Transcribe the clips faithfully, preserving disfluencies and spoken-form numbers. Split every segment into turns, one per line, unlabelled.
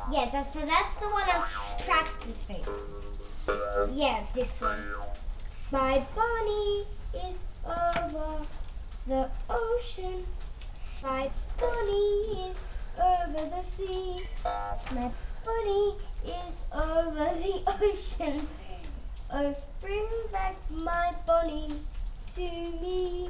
Yeah, that's, so that's the one I'm practicing. Yeah, this one. My bunny is over the ocean. My bunny is over the sea. My bunny is over the ocean. Oh, bring back my bunny to me.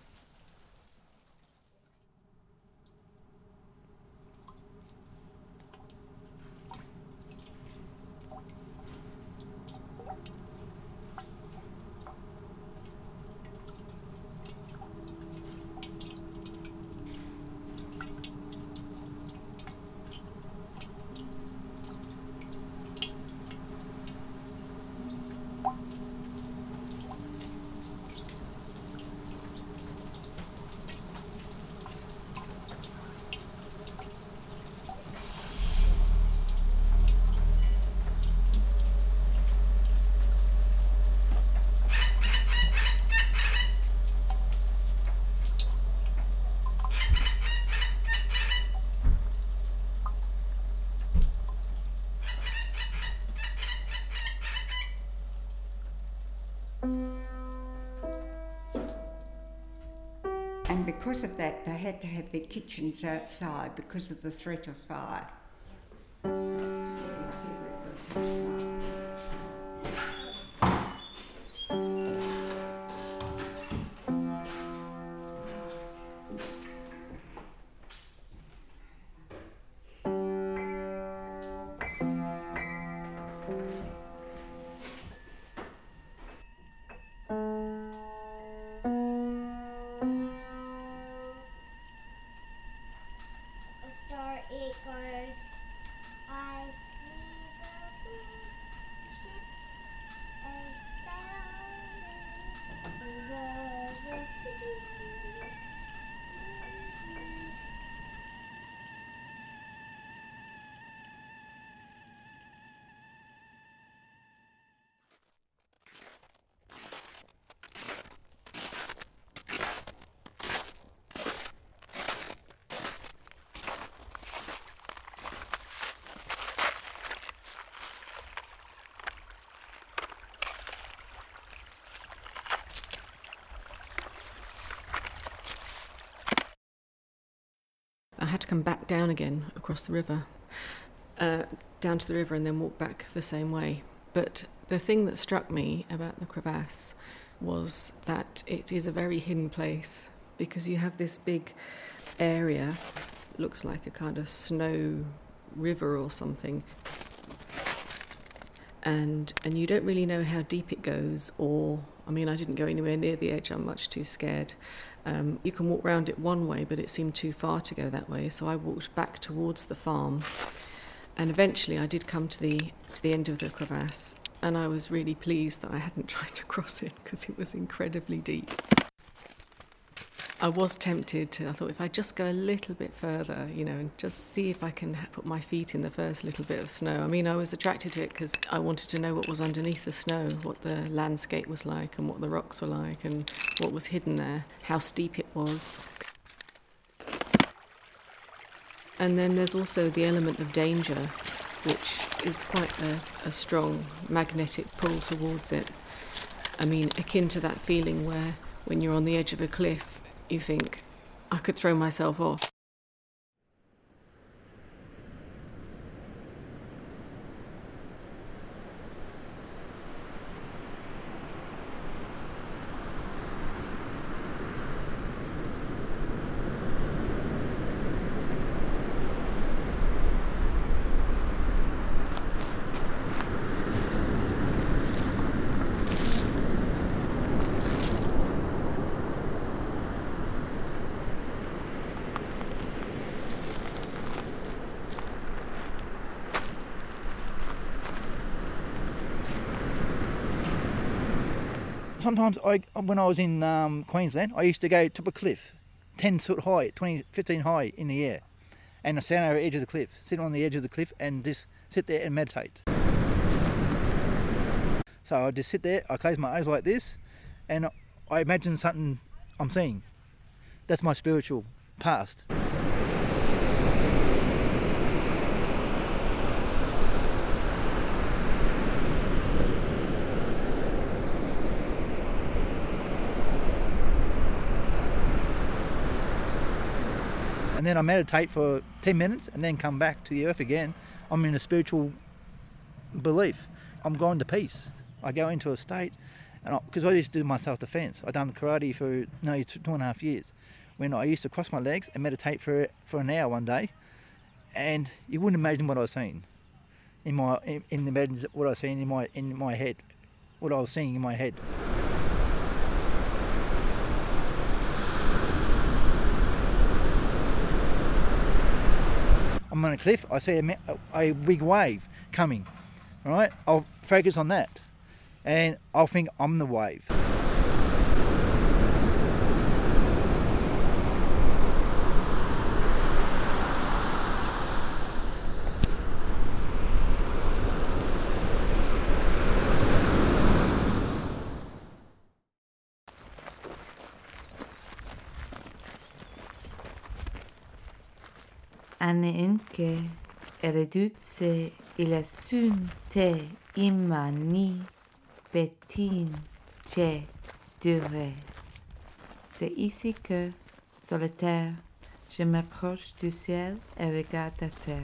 And because of that, they had to have their kitchens outside because of the threat of fire.
Star it goes. I see the big ship a sailing over the sea.
I had to come back down again across the river, uh, down to the river and then walk back the same way. But the thing that struck me about the crevasse was that it is a very hidden place because you have this big area, looks like a kind of snow river or something, and and you don't really know how deep it goes, or, I mean, I didn't go anywhere near the edge, I'm much too scared. Um, you can walk round it one way, but it seemed too far to go that way, so I walked back towards the farm, and eventually I did come to the to the end of the crevasse, and I was really pleased that I hadn't tried to cross it because it was incredibly deep. I was tempted to, I thought if I just go a little bit further, you know, and just see if I can put my feet in the first little bit of snow. I mean, I was attracted to it because I wanted to know what was underneath the snow, what the landscape was like and what the rocks were like and what was hidden there, how steep it was. And then there's also the element of danger, which is quite a, a strong magnetic pull towards it. I mean, akin to that feeling where when you're on the edge of a cliff, you think, I could throw myself off.
Sometimes I, when I was in um, Queensland, I used to go to a cliff, ten foot high, twenty, fifteen high in the air, and I stand over the edge of the cliff, sit on the edge of the cliff and just sit there and meditate. So I just sit there, I close my eyes like this, and I imagine something I'm seeing. That's my spiritual past. then I meditate for ten minutes and then come back to the earth again. I'm in a spiritual belief. I'm gone to peace. I go into a state, and because I, I used to do my self-defense. I've done karate for nearly two, two and a half years. When I used to cross my legs and meditate for for an hour one day, and you wouldn't imagine what I was seeing in my in, in the imagine what I was seeing in my in my head, what I was seeing in my head. I'm on a cliff. I see a, a big wave coming. All right, I'll focus on that, and I'll think I'm the wave.
Aneenke eredutse ilasun te imani betin che durée. C'est ici que, solitaire, je m'approche du ciel et regarde la terre.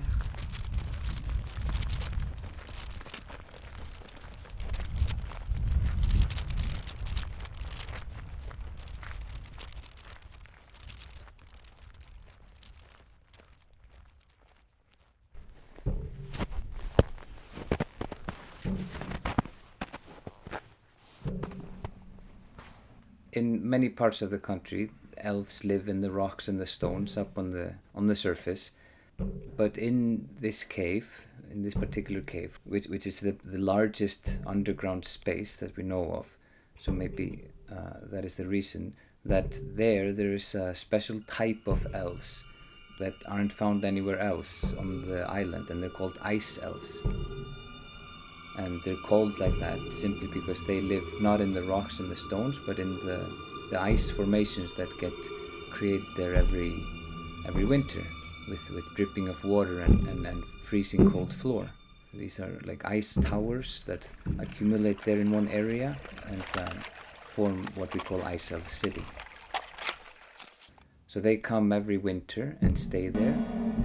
In many parts of the country, elves live in the rocks and the stones up on the on the surface. But in this cave, in this particular cave, which which is the, the largest underground space that we know of, so maybe uh, that is the reason that there there is a special type of elves that aren't found anywhere else on the island, and they're called ice elves. And they're called like that simply because they live not in the rocks and the stones, but in the, the ice formations that get created there every every winter with, with dripping of water and, and, and freezing cold floor. These are like ice towers that accumulate there in one area and uh, form what we call Ice Elf City. So they come every winter and stay there.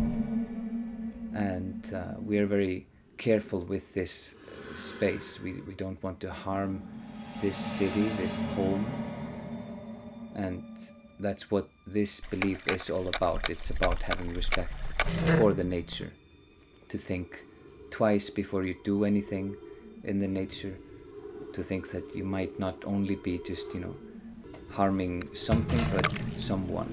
And uh, we are very careful with this space. We, we don't want to harm this city, this home, and that's what this belief is all about. It's about having respect for the nature, to think twice before you do anything in the nature, to think that you might not only be just, you know, harming something, but someone.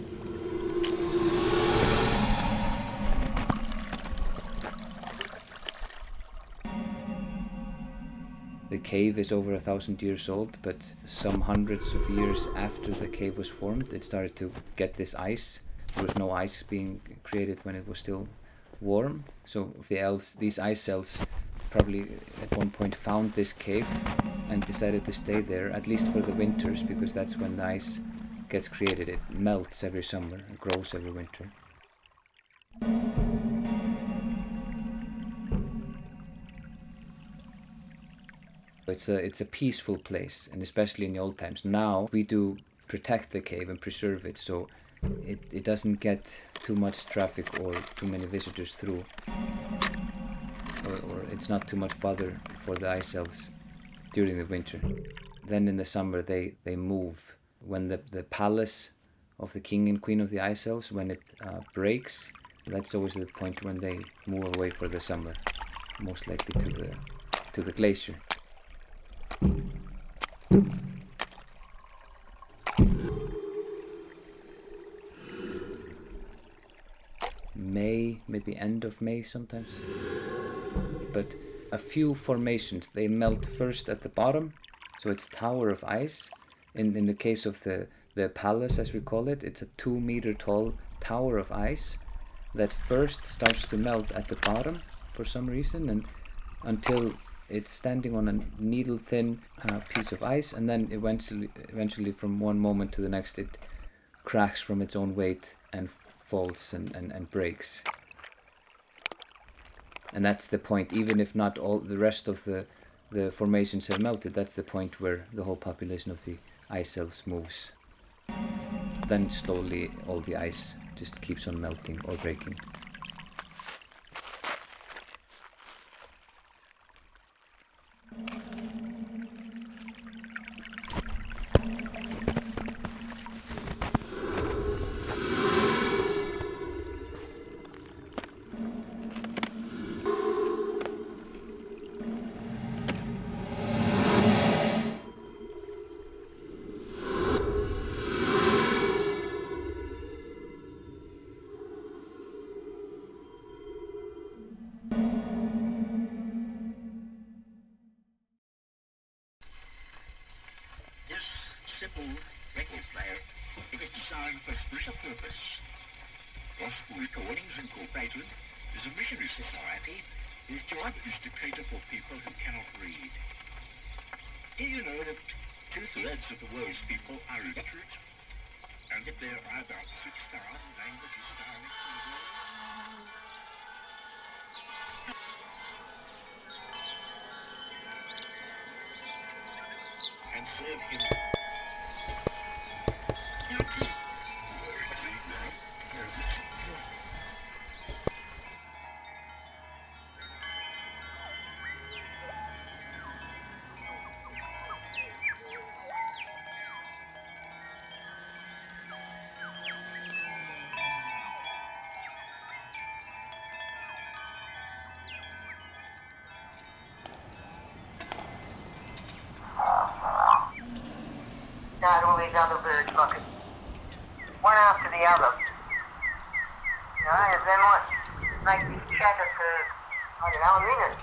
The cave is over a thousand years old, but some hundreds of years after the cave was formed, it started to get this ice. There was no ice being created when it was still warm. So the elves, these ice elves, probably at one point found this cave and decided to stay there, at least for the winters, because that's when the ice gets created. It melts every summer, it grows every winter. It's a, it's a peaceful place, and especially in the old times. Now we do protect the cave and preserve it, so it, it doesn't get too much traffic or too many visitors through. Or, or it's not too much bother for the ice elves during the winter. Then in the summer they, they move. When the, the palace of the king and queen of the ice elves, when it uh, breaks, that's always the point when they move away for the summer, most likely to the to the glacier. May, maybe end of May sometimes. But a few formations, they melt first at the bottom, so it's tower of ice. In in the case of the, the palace, as we call it, it's a two meter tall tower of ice that first starts to melt at the bottom for some reason, and until it's standing on a needle thin uh, piece of ice, and then eventually eventually from one moment to the next it cracks from its own weight and falls and, and, and breaks. And that's the point, even if not all the rest of the, the formations have melted, that's the point where the whole population of the ice elves moves. Then slowly all the ice just keeps on melting or breaking.
This simple record player, it is designed for a special purpose. Gospel Recordings Incorporated is a missionary society whose job is to cater for people who cannot read. Do you know that two-thirds of the world's people are illiterate, and that there are about six thousand languages and dialects in the world? And serve him. Now, too. See, now, there it is.
Not all these other birds fucking one after the other. You know, and they might make me chatter for, I don't know, a minute.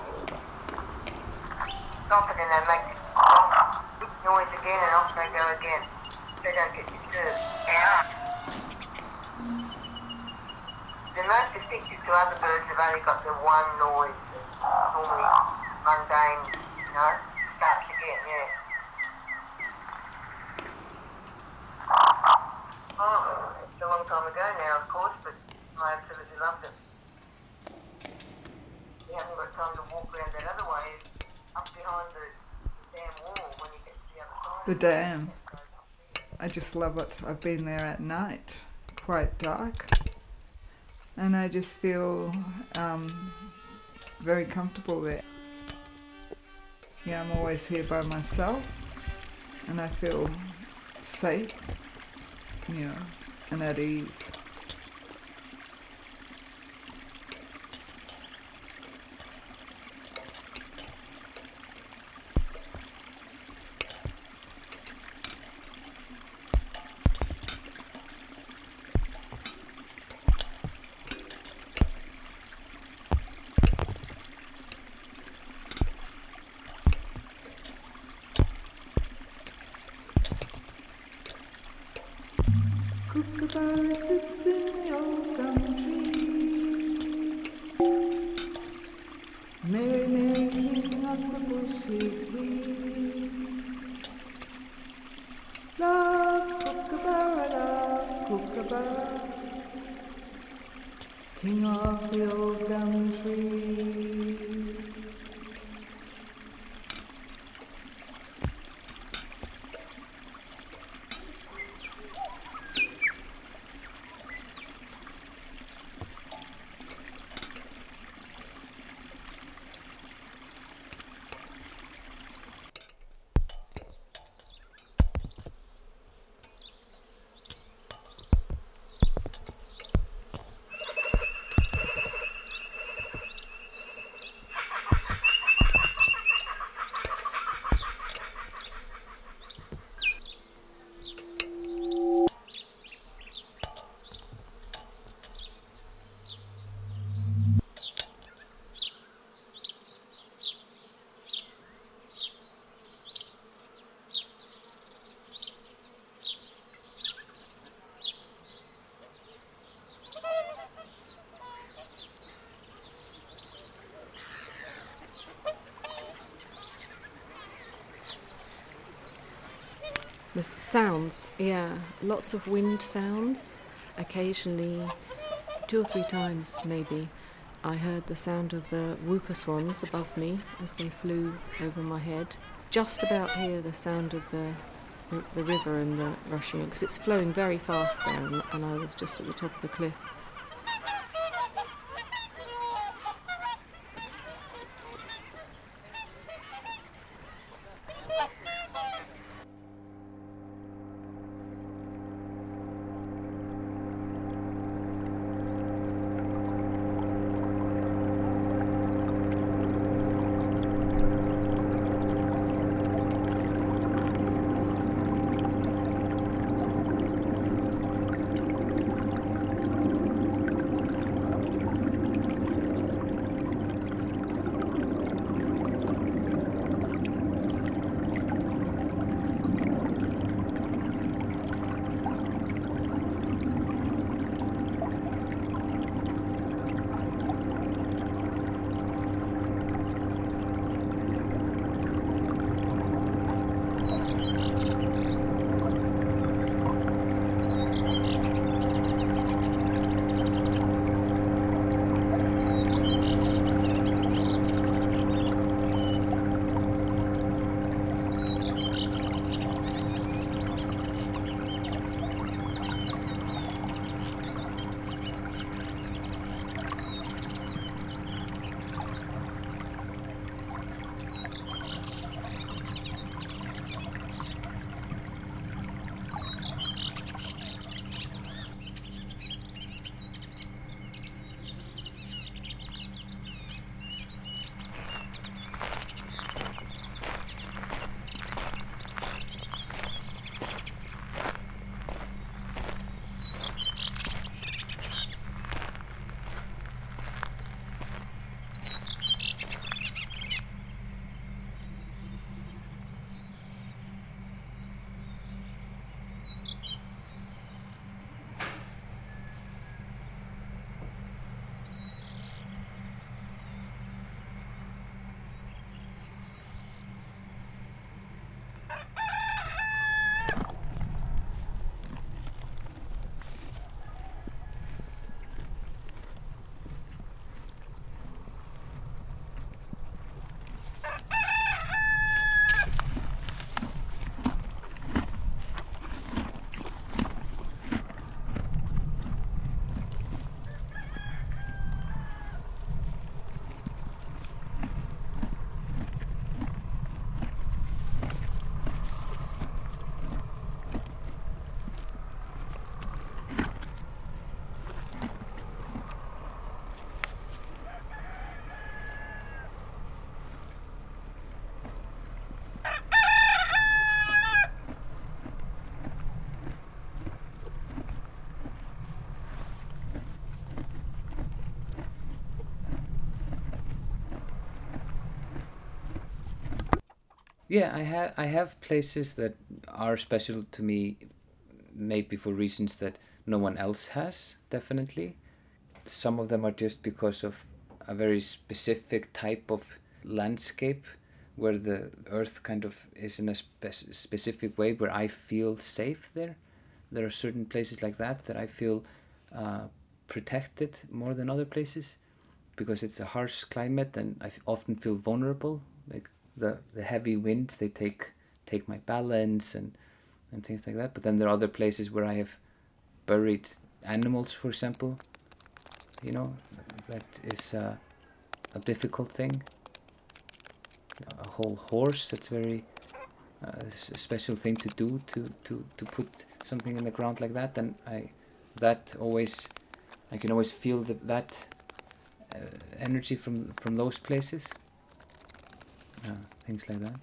Something and they make big noise again and off they go again. They don't get disturbed. The most distinctive to other birds have only got the one noise that's normally mundane, you know, starts again, yeah. Oh, it's a long time ago now, of course, but I absolutely loved it. You haven't got time to walk around that other way, up behind the damn wall when you get to the other side.
The dam. I just love it. I've been there at night, quite dark, and I just feel um, very comfortable there. Yeah, I'm always here by myself, and I feel safe, you know, and at ease. Kookaburra sits in the old gum tree, Mary, Mary, king of the bushes we. Love, Kookaburra, love, Kookaburra, king of the old gum tree.
The sounds, yeah, lots of wind sounds. Occasionally, two or three times maybe, I heard the sound of the whooper swans above me as they flew over my head. Just about hear the sound of the the, the river and the rushing, because it's flowing very fast there, and, and I was just at the top of the cliff.
Yeah, I have I have places that are special to me, maybe for reasons that no one else has, definitely. Some of them are just because of a very specific type of landscape where the earth kind of is in a spe- specific way where I feel safe there. There are certain places like that that I feel uh, protected more than other places because it's a harsh climate and I f- often feel vulnerable. Like the, the heavy winds, they take take my balance and, and things like that. But then there are other places where I have buried animals, for example. You know, that is uh, a difficult thing. A whole horse, that's very uh, a special thing to do, to, to, to put something in the ground like that. And I, that always, I can always feel the, that uh, energy from from those places. Uh, things like that.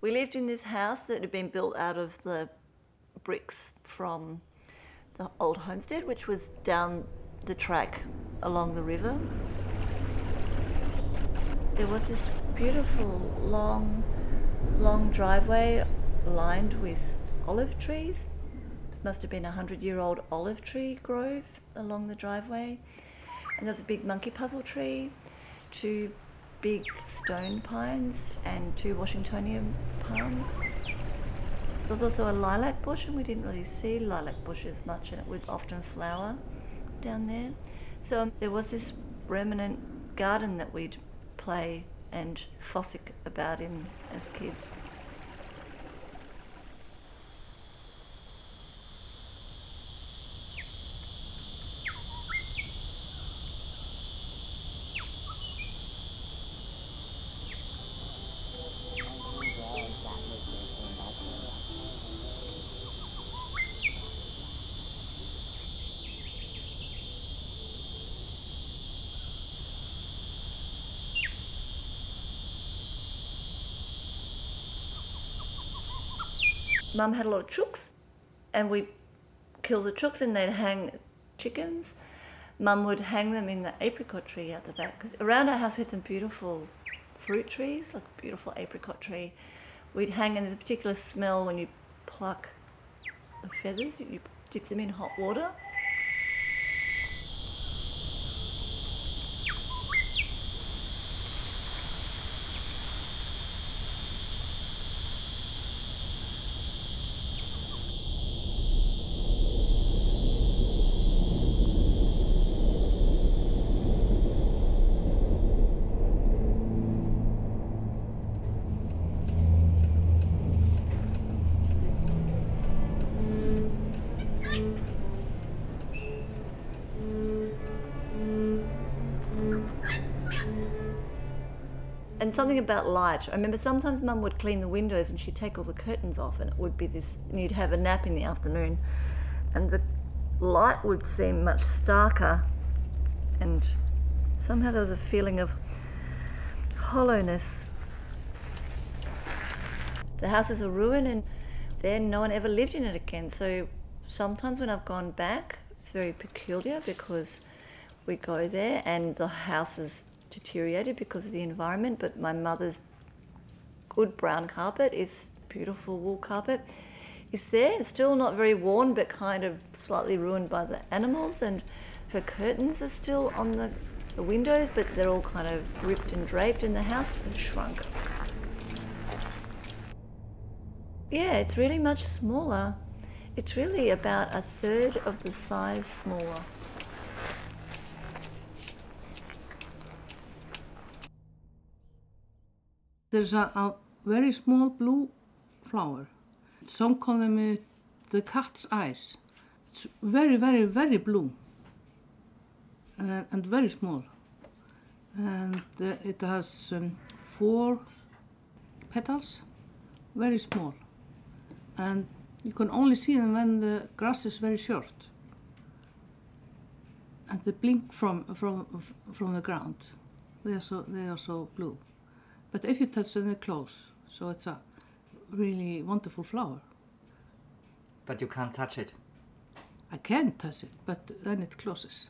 We lived in this house that had been built out of the bricks from the old homestead, which was down the track along the river. There was this beautiful long, long driveway lined with olive trees. This must have been a hundred-year-old olive tree grove along the driveway. And there's a big monkey puzzle tree, two big stone pines and two Washingtonian palms. There was also a lilac bush, and we didn't really see lilac bushes much, and it would often flower down there. So um, there was this remnant garden that we'd play and fossick about in as kids. Mum had a lot of chooks, and we'd kill the chooks and they'd hang chickens. Mum would hang them in the apricot tree out the back, because around our house we had some beautiful fruit trees, like a beautiful apricot tree. We'd hang, and there's a particular smell when you pluck the feathers, you dip them in hot water. And something about light. I remember sometimes Mum would clean the windows and she'd take all the curtains off, and it would be this, and you'd have a nap in the afternoon, and the light would seem much starker, and somehow there was a feeling of hollowness. The house is a ruin, and then no one ever lived in it again. So sometimes when I've gone back, it's very peculiar, because we go there and the house is deteriorated because of the environment, but my mother's good brown carpet, is beautiful wool carpet, is there. It's still not very worn, but kind of slightly ruined by the animals, and her curtains are still on the, the windows, but they're all kind of ripped and draped, and the house has shrunk. Yeah, it's really much smaller. It's really about a third of the size smaller.
There's a, a very small blue flower. Some call them uh, the cat's eyes. It's very, very, very blue uh, and very small. And uh, it has um, four petals, very small. And you can only see them when the grass is very short. And they blink from, from, from the ground. They are so, they are so blue. But if you touch them, they close. So it's a really wonderful flower.
But you can't touch it?
I can touch it, but then it closes.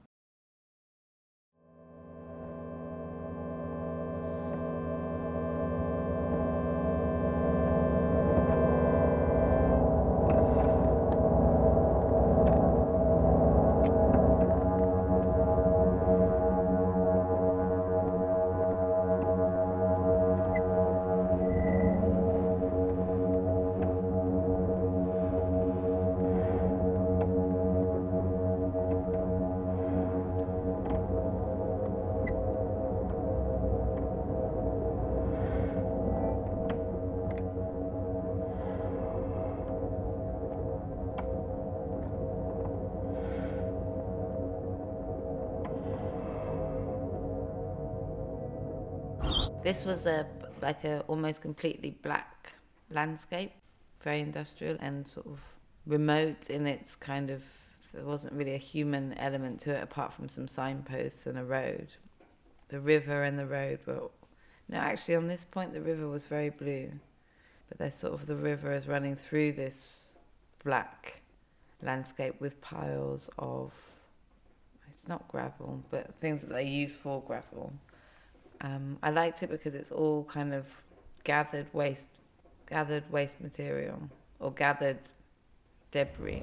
This was a like a almost completely black landscape, very industrial and sort of remote in its kind of, there wasn't really a human element to it apart from some signposts and a road. The river and the road were, no, actually on this point the river was very blue. but there's sort of the river is running through this black landscape with piles of, it's not gravel, but things that they use for gravel. Um, I liked it because it's all kind of gathered waste, gathered waste material or gathered debris.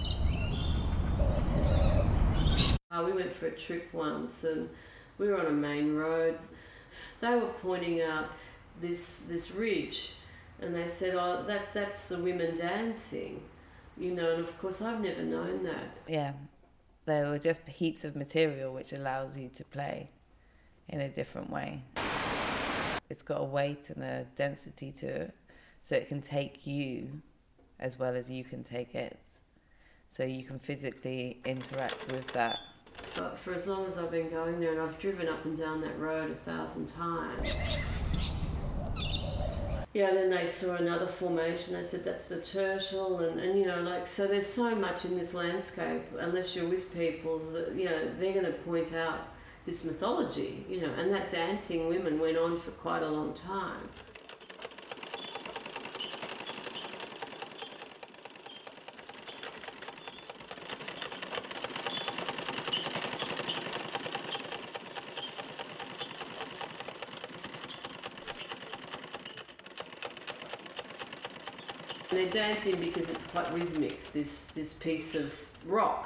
Uh, we went for a trip once and we were on a main road. They were pointing out this this ridge and they said, oh, that that's the women dancing, you know, and of course I've never known that.
Yeah, there were just heaps of material which allows you to play in a different way. It's got a weight and a density to it, so it can take you as well as you can take it. So you can physically interact with that.
But for as long as I've been going there, and I've driven up and down that road a thousand times. Yeah, then they saw another formation, they said that's the turtle, and, and you know, like, so there's so much in this landscape, unless you're with people, that, you know, they're going to point out this mythology, you know, and that dancing women went on for quite a long time. They're dancing because it's quite rhythmic, this, this piece of rock.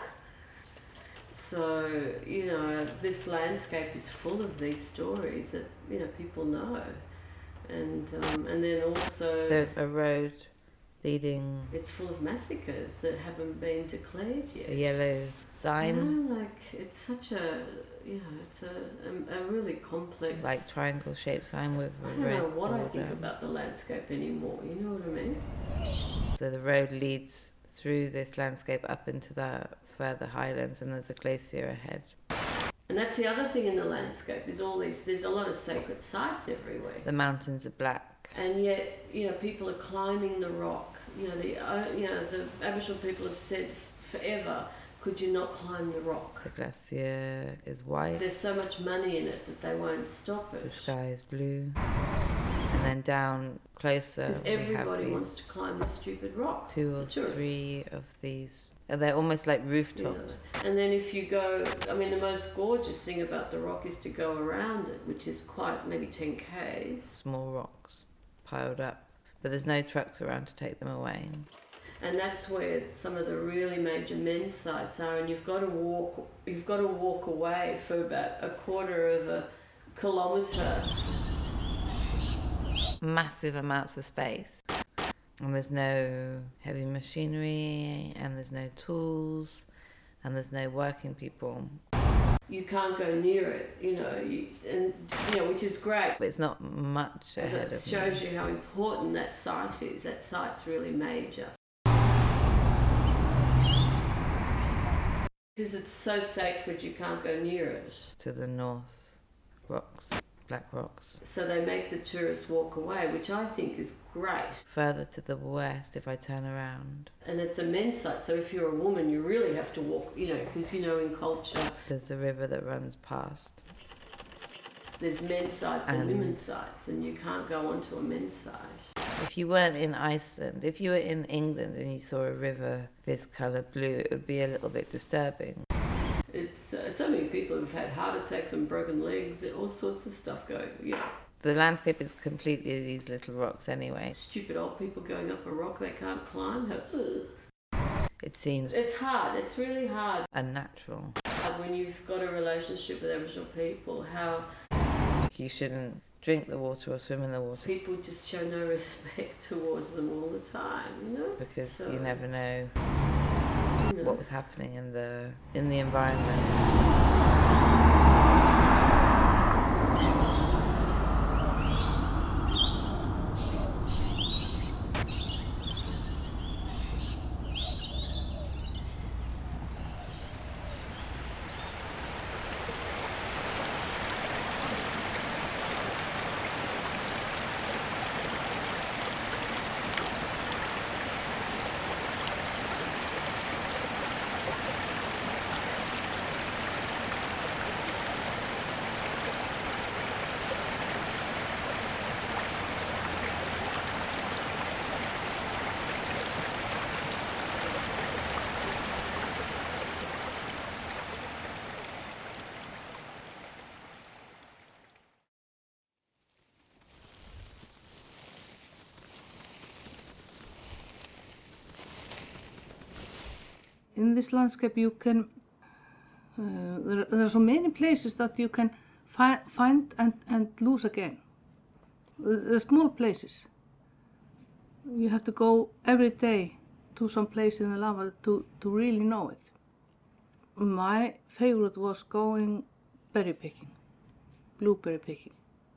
So, you know, this landscape is full of these stories that, you know, people know. And um, and then also...
There's a road leading...
It's full of massacres that haven't been declared yet.
A yellow sign.
You know, like, it's such a, you know, it's a, a, a really complex...
Like triangle-shaped sign with a
I don't
red
know what I
border.
think about the landscape anymore, you know what I mean?
So the road leads through this landscape up into the further highlands, and there's a glacier ahead.
And that's the other thing in the landscape, is all these, there's a lot of sacred sites everywhere.
The mountains are black.
And yet, you know, people are climbing the rock. You know, the uh, you know the Aboriginal people have said forever, could you not climb the rock?
The glacier is white.
There's so much money in it that they won't stop it.
The sky is blue. And then down closer,
Because
we
everybody
have
wants to
these
climb the stupid rock.
two or
the tourists.
three of these. They're almost like rooftops.
You know. And then if you go, I mean, the most gorgeous thing about the rock is to go around it, which is quite maybe ten kays.
Small rocks piled up, but there's no trucks around to take them away.
And that's where some of the really major men's sites are, and you've got to walk. You've got to walk away for about a quarter of a kilometre.
Massive amounts of space. And there's no heavy machinery, and there's no tools, and there's no working people.
You can't go near it, you know, you, and you know, which is great.
But it's not much
Because
ahead
it
of
shows
me.
you how important that site is. That site's really major. Because it's so sacred, you can't go near it.
To the north, rocks, black rocks.
So they make the tourists walk away, which I think is great.
Further to the west, if I turn around,
And it's a men's site, so if you're a woman, you really have to walk, you know, because, you know, in culture,
there's the river that runs past.
there's men's sites and,
And-
women's sites, and you can't go onto a men's site.
If you weren't in Iceland, if you were in England and you saw a river this colour blue, it would be a little bit disturbing.
It's uh, so many people have had heart attacks and broken legs, all sorts of stuff going, yeah.
The landscape is completely these little rocks anyway.
Stupid old people going up a rock they can't climb. Have, ugh.
It seems
It's hard, it's really hard.
unnatural.
When you've got a relationship with Aboriginal people, how
You shouldn't drink the water or swim in the water
people just show no respect towards them all the time, you know?
because
So,
you never know
you know.
what was happening in the in the environment.
in this landscape you can, uh, there, there are so many places that you can fi find and, and lose again. The small places. You have to go every day to some place in the lava to, to really know it. My favorite was going berry picking, blueberry picking.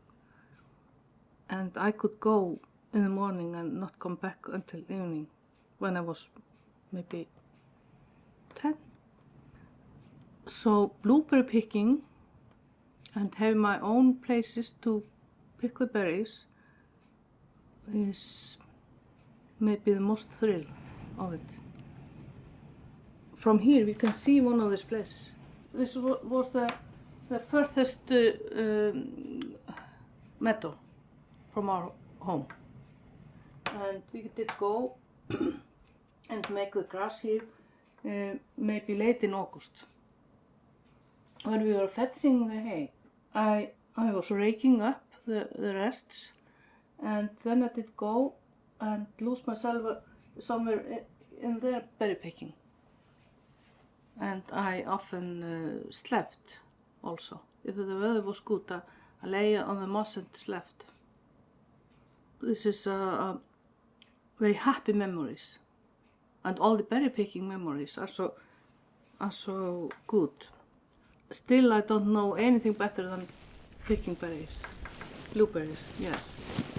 And I could go in the morning and not come back until evening when I was maybe ten. So blueberry picking and having my own places to pick the berries is maybe the most thrill of it. From here we can see one of these places. This was the, the furthest uh, um, meadow from our home. And we did go and make the grass here uh, maybe late in August. When we were fetching the hay, I, I was raking up the, the rests, and then I did go and lose myself somewhere in there berry picking. And I often uh, slept also. If the weather was good, I, I lay on the moss and slept. This is uh, uh, very happy memories, and all the berry picking memories are so are so good. Still, I don't know anything better than picking berries, blueberries. Yes.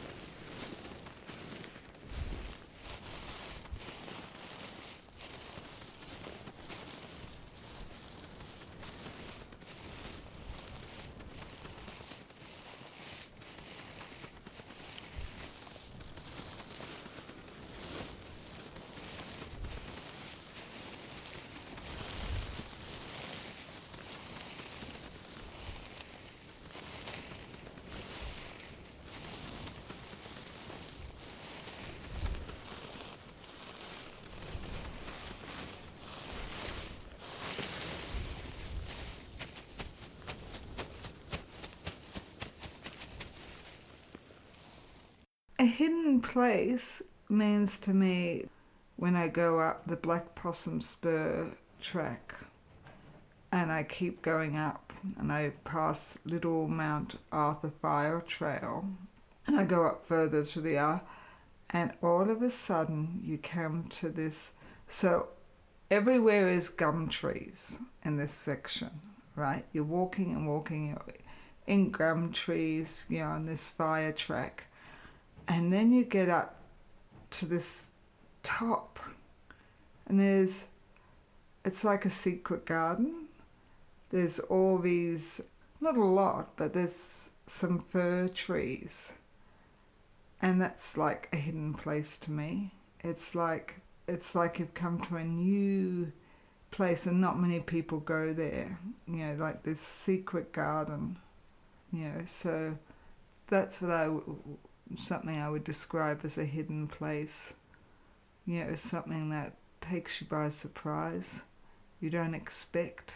A hidden place means to me when I go up the Black Possum Spur track and I keep going up and I pass Little Mount Arthur Fire Trail and I go up further to the R and all of a sudden you come to this, so everywhere is gum trees in this section, right? You're walking and walking in gum trees, you know, on this fire track. And then you get up to this top and there's, it's like a secret garden. There's all these, not a lot, but there's some fir trees. And that's like a hidden place to me. It's like, it's like you've come to a new place and not many people go there. You know, like this secret garden, you know, so that's what I, something I would describe as a hidden place. You know, something that takes you by surprise. You don't expect.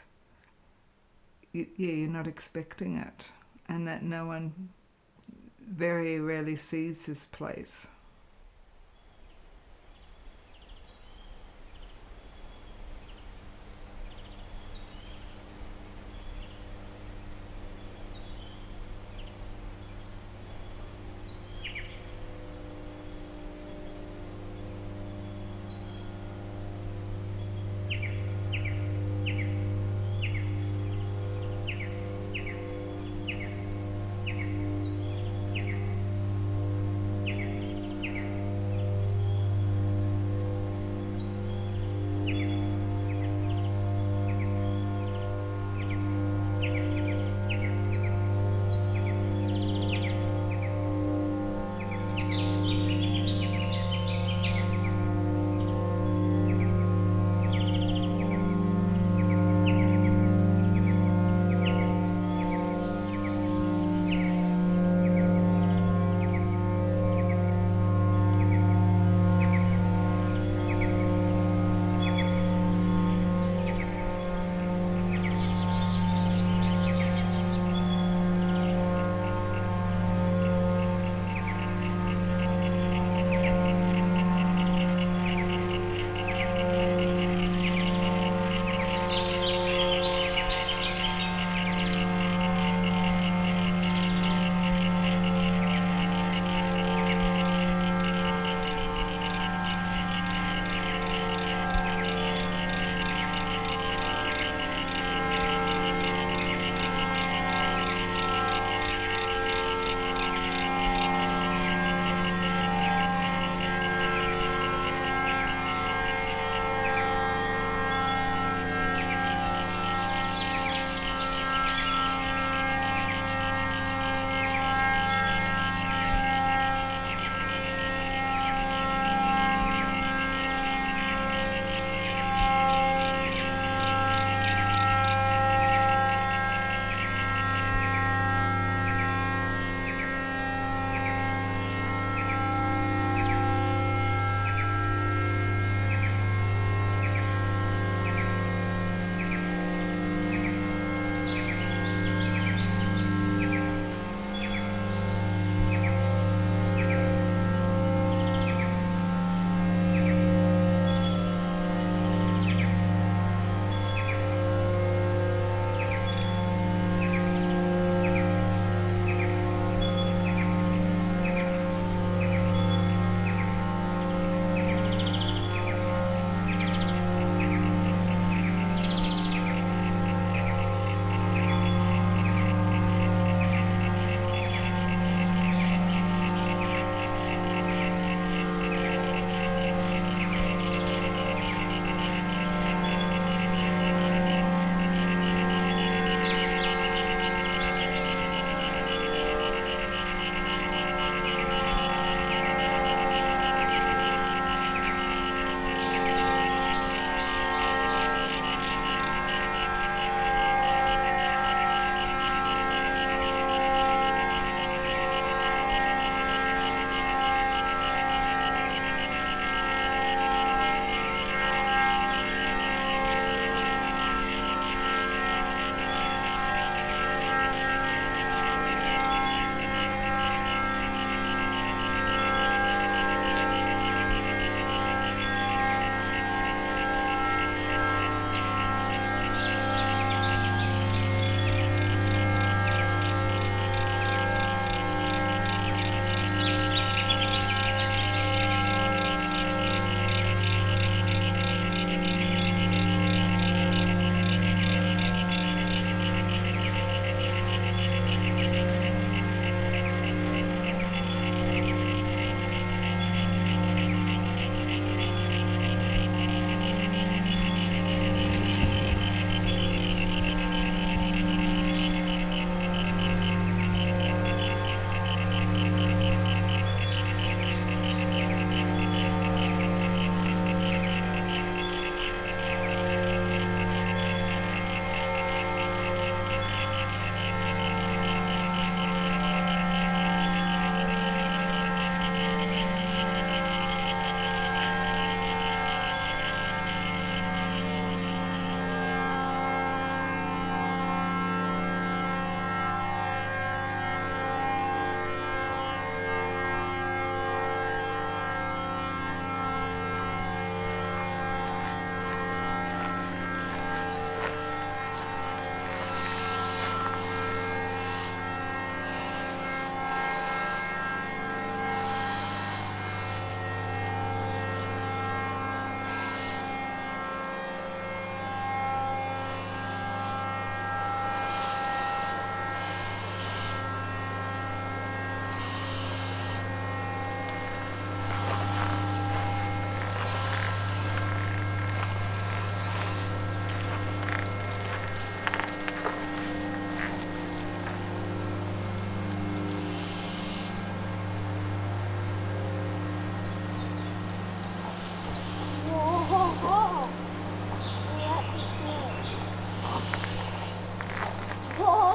You, yeah, you're not expecting it. And that no one very rarely sees this place.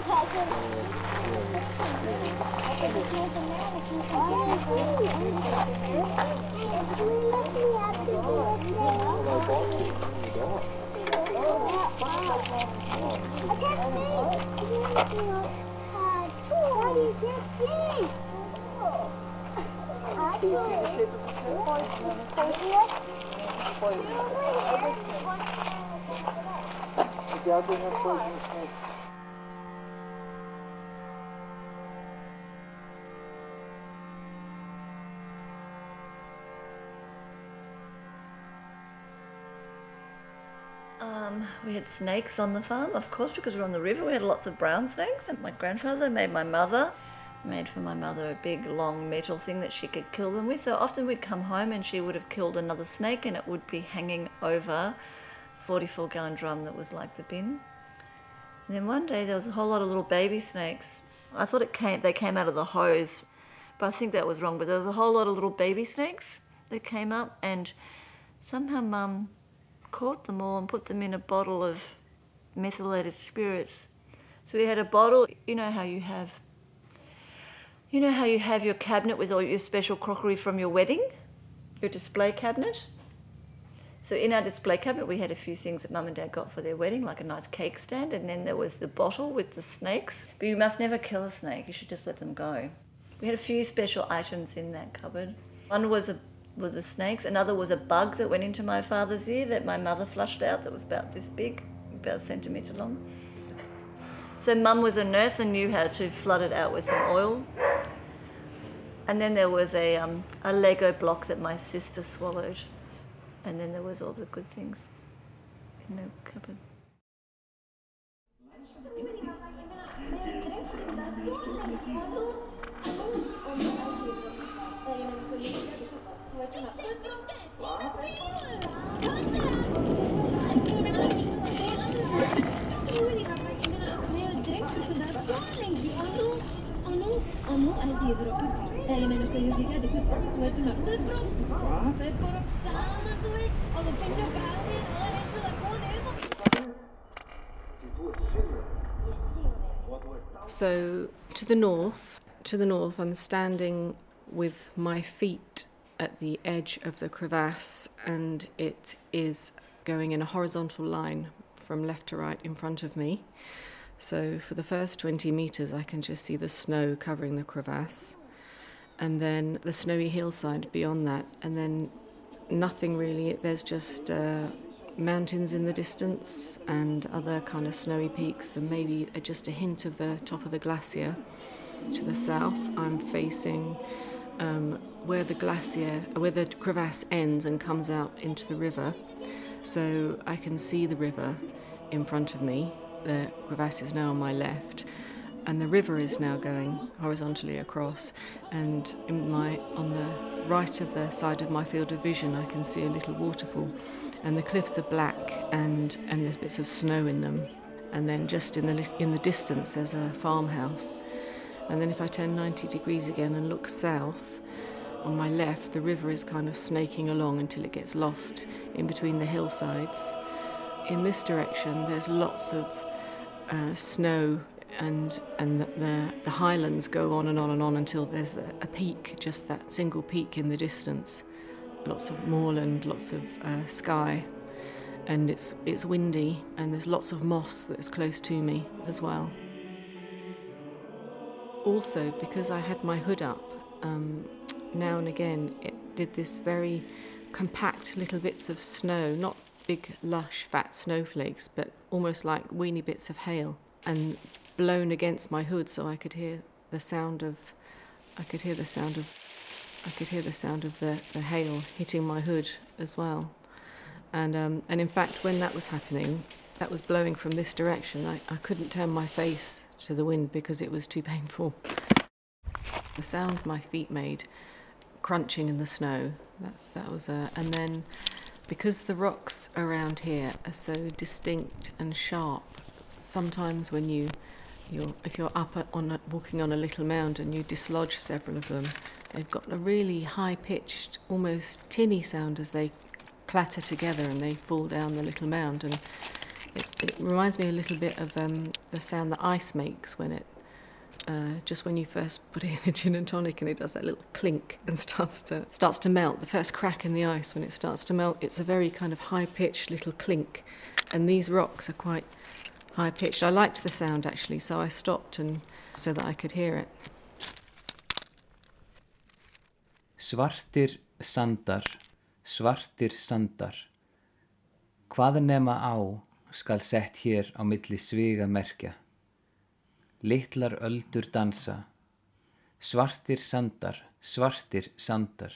Um, we had snakes on the farm, of course, because we were on the river. We had lots of brown snakes, and my grandfather made my mother, made for my mother a big long metal thing that she could kill them with. So often we'd come home and she would have killed another snake, and it would be hanging over a forty-four gallon drum that was like the bin. And then one day there was a whole lot of little baby snakes. I thought it came, they came out of the hose, but I think that was wrong. But there was a whole lot of little baby snakes that came up, and somehow Mum caught them all and put them in a bottle of methylated spirits. So we had a bottle, you know how you have, you know how you have your cabinet with all your special crockery from your wedding, your display cabinet? So in our display cabinet we had a few things that Mum and Dad got for their wedding, like a nice cake stand, and then there was the bottle with the snakes. But you must never kill a snake, you should just let them go. We had a few special items in that cupboard. One was a were the snakes. Another was a bug that went into my father's ear that my mother flushed out that was about this big, about a centimetre long. So Mum was a nurse and knew how to flood it out with some oil. And then there was a, um, a Lego block that my sister swallowed. And then there was all the good things in the cupboard.
So to the north, to the north, I'm standing with my feet at the edge of the crevasse, and it is going in a horizontal line from left to right in front of me. So for the first twenty metres I can just see the snow covering the crevasse, and then the snowy hillside beyond that, and then nothing really. There's just uh, mountains in the distance and other kind of snowy peaks, and maybe just a hint of the top of the glacier. To the south I'm facing um, where the glacier, where the crevasse ends and comes out into the river. So I can see the river in front of me. The crevasse is now on my left, and the river is now going horizontally across, and in my on the right of the side of my field of vision I can see a little waterfall, and the cliffs are black and, and there's bits of snow in them, and then just in the in the distance there's a farmhouse. And then if I turn ninety degrees again and look south, on my left the river is kind of snaking along until it gets lost in between the hillsides. In this direction there's lots of uh, snow, and and the, the the highlands go on and on and on until there's a, a peak, just that single peak in the distance. Lots of moorland, lots of uh, sky, and it's it's windy, and there's lots of moss that's close to me as well. Also, because I had my hood up, um, now and again it did this very compact little bits of snow, not big lush fat snowflakes, but almost like weeny bits of hail, and blown against my hood, so I could hear the sound of, I could hear the sound of, I could hear the sound of the, the hail hitting my hood as well. And um, and in fact, when that was happening, that was blowing from this direction. I, I couldn't turn my face to the wind because it was too painful. The sound my feet made, crunching in the snow. That's that was a, and then because the rocks around here are so distinct and sharp, sometimes when you You're, if you're up on a, walking on a little mound and you dislodge several of them, they've got a really high-pitched, almost tinny sound as they clatter together and they fall down the little mound. And It's, it reminds me a little bit of um, the sound that ice makes when it, uh, just when you first put it in a gin and tonic and it does that little clink and starts to starts to melt. The first crack in the ice when it starts to melt, it's a very kind of high-pitched little clink. And these rocks are quite high-pitched. I liked the sound actually, so I stopped and so that I could hear it.
Svartir sandar, svartir sandar. Hvað nema á skal sett hér á milli sviga merkja. Litlar öldur dansa. Svartir sandar, svartir sandar.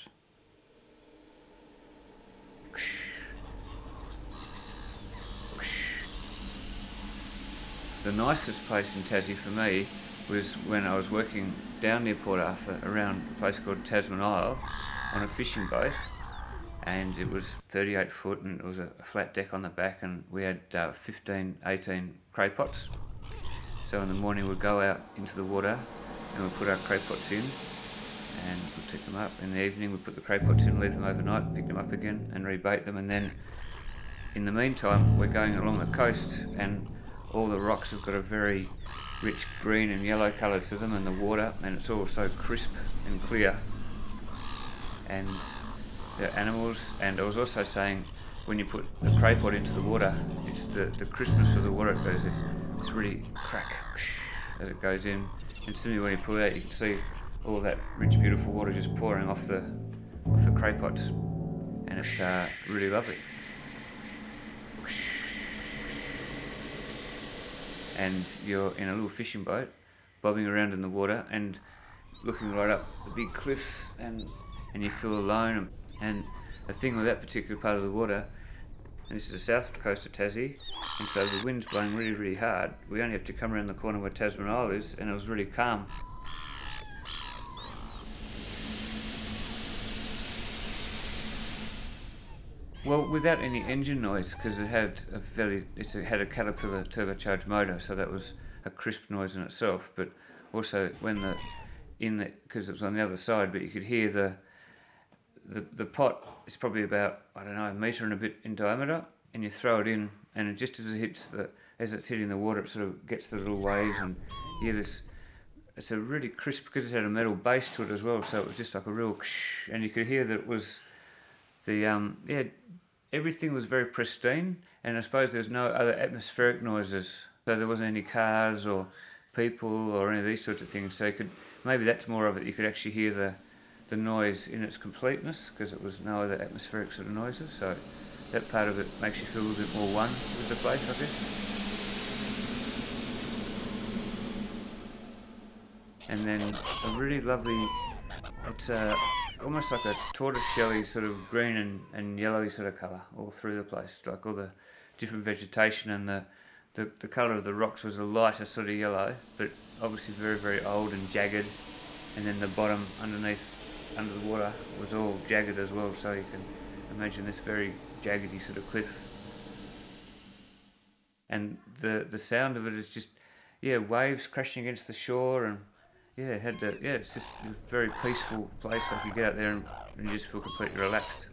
The nicest place in Tassie for me was when I was working down near Port Arthur around a place called Tasman Isle on a fishing boat, and it was thirty-eight foot and it was a, a flat deck on the back, and we had uh, fifteen, eighteen cray pots. So in the morning we'd go out into the water and we'd put our cray pots in and we'd pick them up. In the evening we'd put the cray pots in, leave them overnight, pick them up again and rebait them, and then in the meantime we're going along the coast and all the rocks have got a very rich green and yellow colour to them, and the water, and it's all so crisp and clear. And the animals, and I was also saying when you put the cray pot into the water, it's the, the crispness of the water. It goes this, this really crack as it goes in, and suddenly when you pull it out you can see all that rich beautiful water just pouring off the off the cray pots, and it's uh, really lovely. And you're in a little fishing boat, bobbing around in the water and looking right up the big cliffs, and, and you feel alone. And, and the thing with that particular part of the water, and this is the south coast of Tassie, and so the wind's blowing really, really hard. We only have to come around the corner where Tasman Isle is, and it was really calm. Well, without any engine noise, because it had a fairly, it had a Caterpillar turbocharged motor, so that was a crisp noise in itself. But also when the, in the, because it was on the other side, but you could hear the, the the pot is probably about, I don't know, a metre and a bit in diameter, and you throw it in, and it just as it hits the, as it's hitting the water, it sort of gets the little waves, and you hear this. It's a really crisp, because it had a metal base to it as well, so it was just like a real, and you could hear that it was. The um yeah, everything was very pristine, and I suppose there's no other atmospheric noises, so there wasn't any cars or people or any of these sorts of things. So you could, maybe that's more of it. You could actually hear the the noise in its completeness because it was no other atmospheric sort of noises. So that part of it makes you feel a little bit more one with the place, I guess. And then a really lovely. It's a. Almost like a tortoise-shelly sort of green and, and yellowy sort of colour all through the place, like all the different vegetation, and the, the, the colour of the rocks was a lighter sort of yellow, but obviously very, very old and jagged, and then the bottom underneath, under the water, was all jagged as well, so you can imagine this very jaggedy sort of cliff. And the, the sound of it is just, yeah, waves crashing against the shore, and yeah, it had to, yeah, it's just a very peaceful place. Like you get out there and, and you just feel completely relaxed.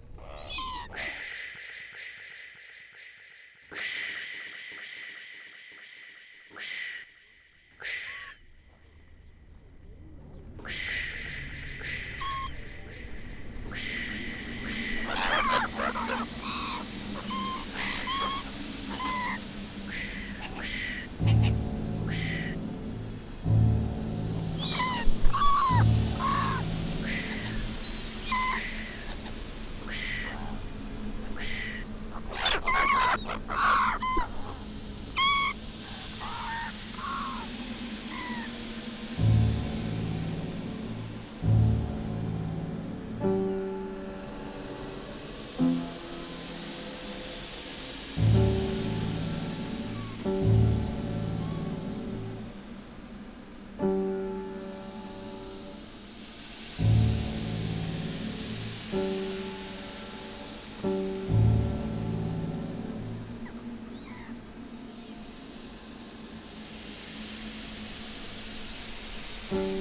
Thank you.